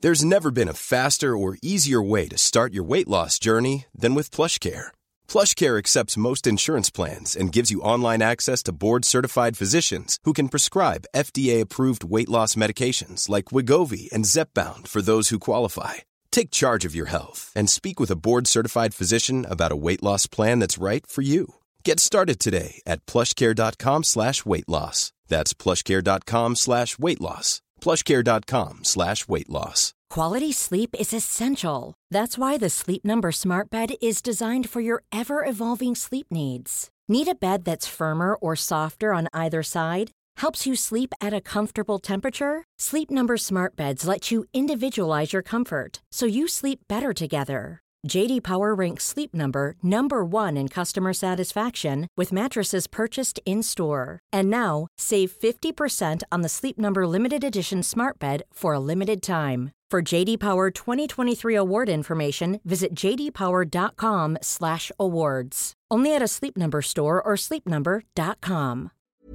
There's never been a faster or easier way to start your weight loss journey than with PlushCare. PlushCare accepts most insurance plans and gives you online access to board-certified physicians who can prescribe FDA-approved weight loss medications like Wegovy and Zepbound for those who qualify. Take charge of your health and speak with a board-certified physician about a weight loss plan that's right for you. Get started today at plushcare.com/weight loss. That's plushcare.com/weight loss. plushcare.com/weight loss. Quality sleep is essential. That's why the Sleep Number Smart Bed is designed for your ever-evolving sleep needs. Need a bed that's firmer or softer on either side? Helps you sleep at a comfortable temperature? Sleep Number Smart Beds let you individualize your comfort so you sleep better together. J.D. Power ranks Sleep Number number 1 in customer satisfaction with mattresses purchased in-store. And now, save 50% on the Sleep Number Limited Edition Smart Bed for a limited time. For J.D. Power 2023 award information, visit jdpower.com/awards. Only at a Sleep Number store or sleepnumber.com.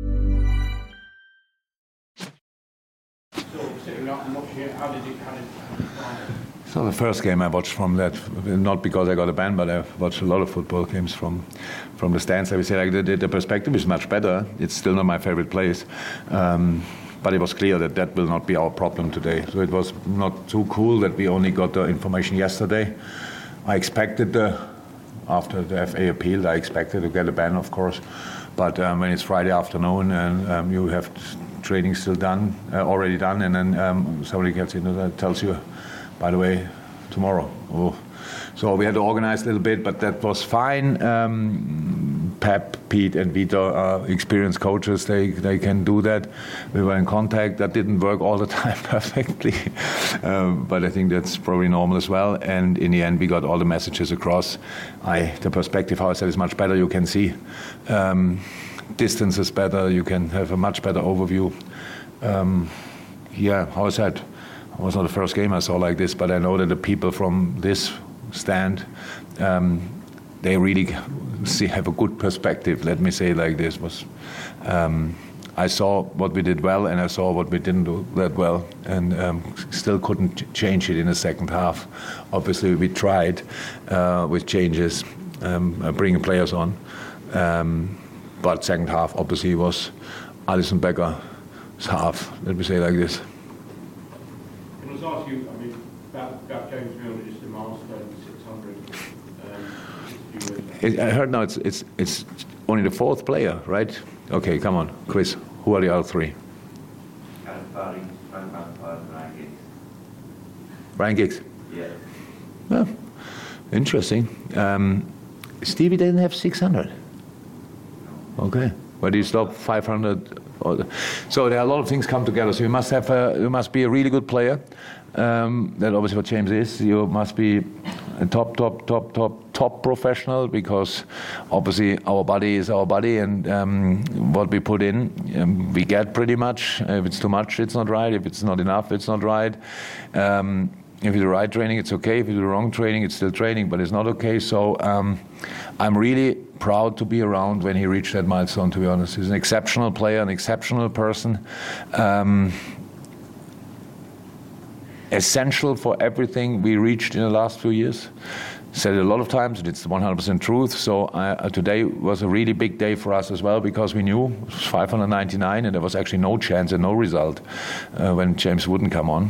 So, sitting up and watching it, how did it kind of... So the first game I watched from that, not because I got a ban, but I watched a lot of football games from the stands. I would say like the perspective is much better. It's still not my favorite place, but it was clear that will not be our problem today. So it was not too cool that we only got the information yesterday. I expected after the FA appealed, I expected to get a ban, of course. But when it's Friday afternoon and you have training still done, already done, and then somebody gets in that tells you, by the way, tomorrow. Oh. So we had to organize a little bit, but that was fine. Pep, Pete, and Vito are experienced coaches. They can do that. We were in contact. That didn't work all the time perfectly, but I think that's probably normal as well. And in the end, we got all the messages across. The perspective, how I said, is much better. You can see distance is better. You can have a much better overview. How I said. It was not the first game I saw like this, but I know that the people from this stand, they really have a good perspective. Let me say it like this: I saw what we did well, and I saw what we didn't do that well, and still couldn't change it in the second half. Obviously, we tried with changes, bringing players on, but second half obviously was Alisson Becker's half. Let me say it like this. Ask you, I mean, about James Milner, just a milestone, 600. I heard now it's only the fourth player, right? Okay, come on, Chris. Who are the other three? Ryan Giggs. Yeah. Well, interesting. Stevie didn't have 600. Okay. Where do you stop? 500. So there are a lot of things come together. So you must be a really good player. That obviously what James is. You must be a top professional, because obviously our body is our body, and what we put in, we get pretty much. If it's too much, it's not right. If it's not enough, it's not right. If you do the right training, it's okay. If you do the wrong training, it's still training, but it's not okay. So I'm really proud to be around when he reached that milestone, to be honest. He's an exceptional player, an exceptional person. Essential for everything we reached in the last few years. Said it a lot of times, and it's 100% truth. So today was a really big day for us as well, because we knew it was 599 and there was actually no chance and no result when James wouldn't come on.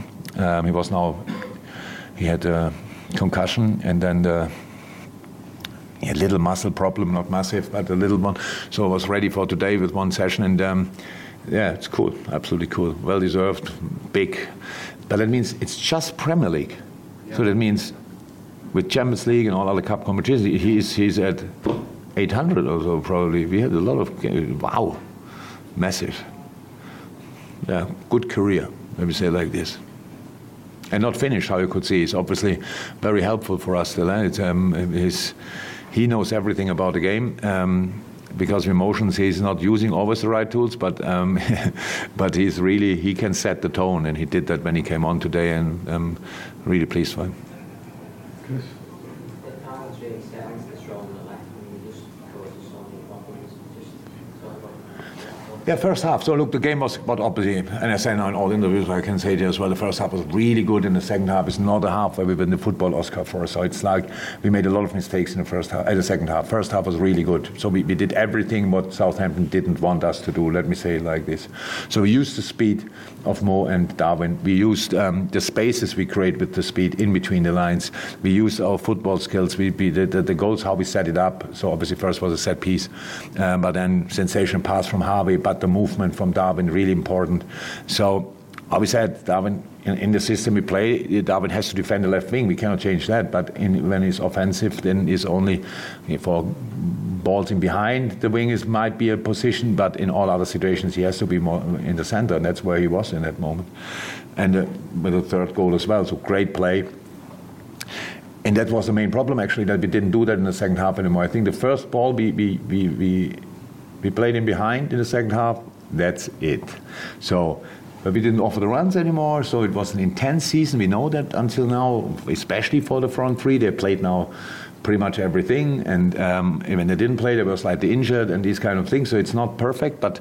He had a concussion, and then a little muscle problem, not massive, but a little one. So I was ready for today with one session, and it's cool, absolutely cool, well deserved, big. But that means it's just Premier League. Yeah. So that means with Champions League and all other cup competitions, he's at 800 or so probably. We had a lot of, wow, massive. Yeah, good career, let me say it like this. And not finished, how you could see. It's obviously very helpful for us still. He knows everything about the game. Because of emotions, he's not using always the right tools, but he can set the tone, and he did that when he came on today, and I'm really pleased for him. Chris? The panel's really set into this role on the left, and you just caught us on the problems. Just talk about Yeah, first half. So look, the game was, but obviously, and I say now in all interviews, I can say it as well, the first half was really good, and the second half is not a half where we win the football Oscar for. So it's like we made a lot of mistakes in the first half, the second half. First half was really good. So we did everything what Southampton didn't want us to do. Let me say it like this. So we used the speed of Mo and Darwin. We used the spaces we create with the speed in between the lines. We used our football skills. We did the goals, how we set it up. So obviously first was a set piece, but then sensational pass from Harvey, but the movement from Darwin really important. So we said Darwin in the system we play, Darwin has to defend the left wing. We cannot change that. But when he's offensive, then it's only for balls in behind the wing might be a position, but in all other situations he has to be more in the center, and that's where he was in that moment. And with the third goal as well. So great play. And that was the main problem actually, that we didn't do that in the second half anymore. I think the first ball we played in behind in the second half. That's it. So. But we didn't offer the runs anymore, so it was an intense season. We know that until now, especially for the front three. They played now pretty much everything, and when they didn't play, they were slightly injured and these kind of things. So it's not perfect, but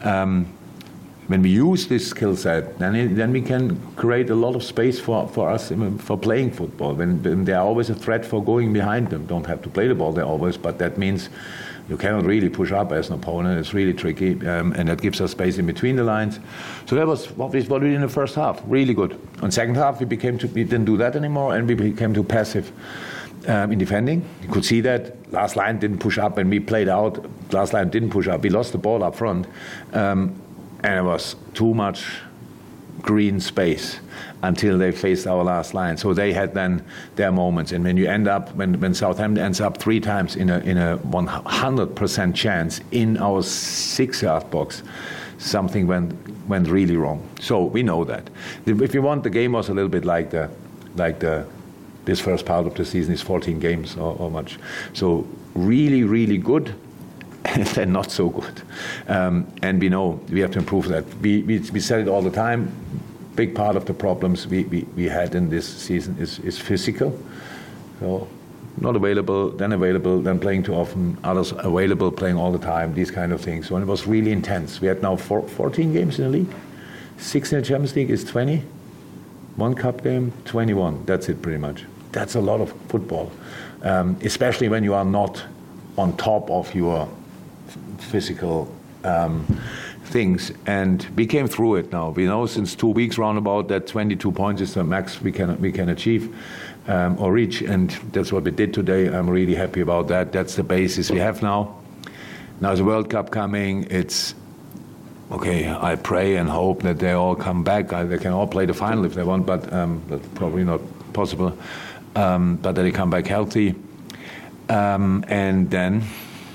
when we use this skill set, then we can create a lot of space for us for playing football. When they are always a threat for going behind them. Don't have to play the ball there always, but that means you cannot really push up as an opponent. It's really tricky, and that gives us space in between the lines. So that was what we did in the first half. Really good. On second half, we didn't do that anymore, and we became too passive in defending. You could see that last line didn't push up, and we played out. Last line didn't push up. We lost the ball up front, and it was too much green space until they faced our last line. So they had then their moments. And when you end up, when Southampton ends up 3 times in a 100% chance in our 6-yard box, something went really wrong. So we know that. If you want, the game was a little bit like this first part of the season is 14 games or much. So really, really good. And then not so good. And we know we have to improve that. We said it all the time. Big part of the problems we had in this season is physical. So not available, then playing too often, others available, playing all the time, these kind of things. So it was really intense. We had now 14 games in the league. 6 in the Champions League is 20. 1 cup game, 21. That's it pretty much. That's a lot of football. Especially when you are not on top of your physical things, and we came through it now. We know since 2 weeks roundabout that 22 points is the max we can achieve or reach, and that's what we did today. I'm really happy about that. That's the basis we have now. Now there's a World Cup coming. It's okay. I pray and hope that they all come back. They can all play the final if they want, but that's probably not possible. But that they come back healthy, and then.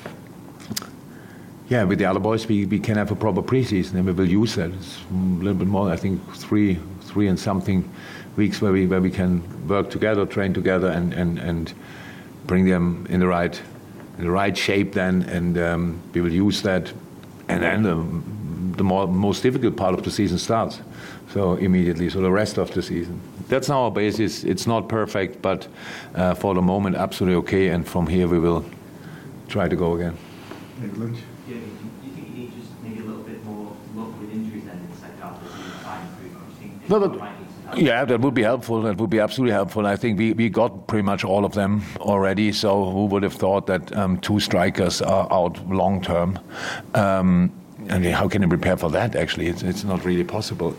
Yeah, with the other boys, we can have a proper preseason, and we will use that. It's a little bit more, I think, three and something weeks where we can work together, train together, and bring them in the right shape. Then, and we will use that, and then the most difficult part of the season starts. So immediately, so the rest of the season. That's now our basis. It's not perfect, but for the moment, absolutely okay. And from here, we will try to go again. England. Do you think you need just maybe a little bit more luck with injuries then in the second half of the season to try and improve? Yeah, that would be helpful. That would be absolutely helpful. I think we got pretty much all of them already. So who would have thought that 2 strikers are out long term? And how can you prepare for that? Actually, it's not really possible.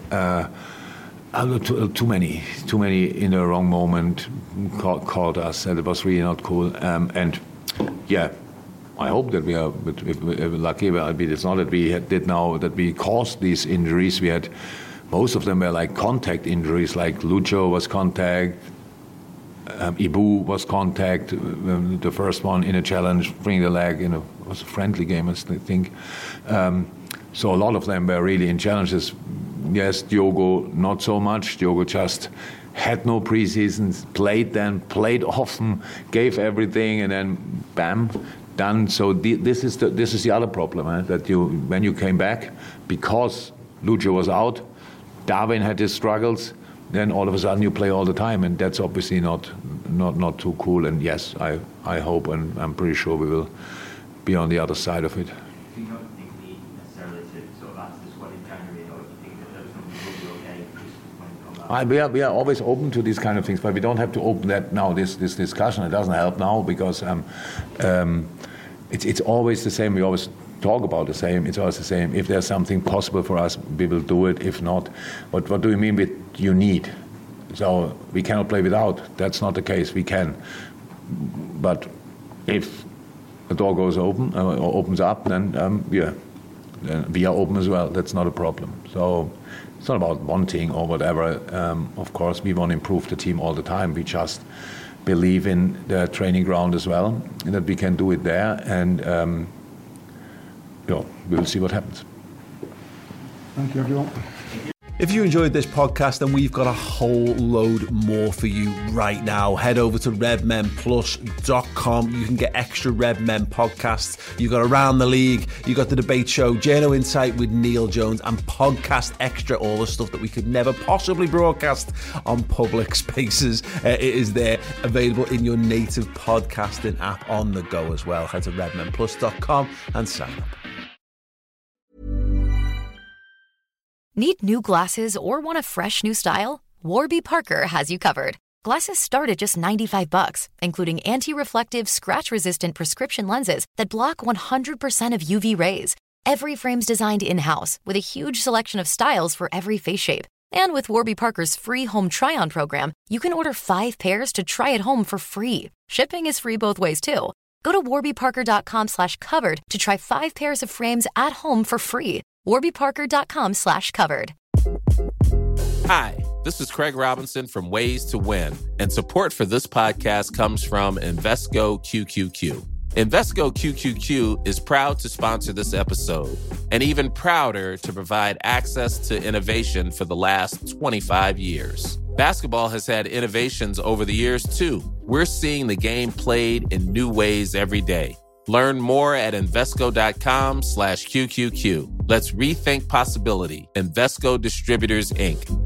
Too many in the wrong moment called us, and it was really not cool. And yeah. I hope that we are lucky. It's not that we did now that we caused these injuries. We had most of them were like contact injuries, like Lucho was contact, Ibu was contact. The first one in a challenge, bring the leg. It was a friendly game, I think. So a lot of them were really in challenges. Yes, Diogo not so much. Diogo just had no preseasons, played often, gave everything, and then bam. Done. So this is the other problem, that when you came back, because Lucho was out, Darwin had his struggles, then all of a sudden you play all the time, and that's obviously not too cool. And yes, I hope, and I'm pretty sure we will be on the other side of it. You don't think we need necessarily to We are always open to these kind of things, but we don't have to open that now, this discussion. It doesn't help now because it's always the same. We always talk about the same. It's always the same. If there's something possible for us, we will do it. If not, what do you mean with you need? So we cannot play without. That's not the case. We can. But if the door goes open or opens up, then then we are open as well. That's not a problem. So it's not about wanting or whatever. Of course, we want to improve the team all the time. We just believe in the training ground as well, and that we can do it there. And we'll see what happens. Thank you, everyone. If you enjoyed this podcast, then we've got a whole load more for you right now. Head over to RedmenPlus.com. You can get extra Red Men podcasts. You've got Around the League. You've got the debate show, Journo Insight with Neil Jones, and Podcast Extra, all the stuff that we could never possibly broadcast on public spaces. It is there, available in your native podcasting app on the go as well. Head to RedmenPlus.com and sign up. Need new glasses or want a fresh new style? Warby Parker has you covered. Glasses start at just $95, including anti-reflective, scratch-resistant prescription lenses that block 100% of UV rays. Every frame's designed in-house with a huge selection of styles for every face shape. And with Warby Parker's free home try-on program, you can order 5 pairs to try at home for free. Shipping is free both ways, too. Go to warbyparker.com/covered to try 5 pairs of frames at home for free. warbyparker.com/covered. Hi, this is Craig Robinson from Ways to Win, and support for this podcast comes from Invesco QQQ. Invesco QQQ is proud to sponsor this episode, and even prouder to provide access to innovation for the last 25 years. Basketball has had innovations over the years, too. We're seeing the game played in new ways every day. Learn more at Invesco.com/QQQ. Let's rethink possibility. Invesco Distributors, Inc.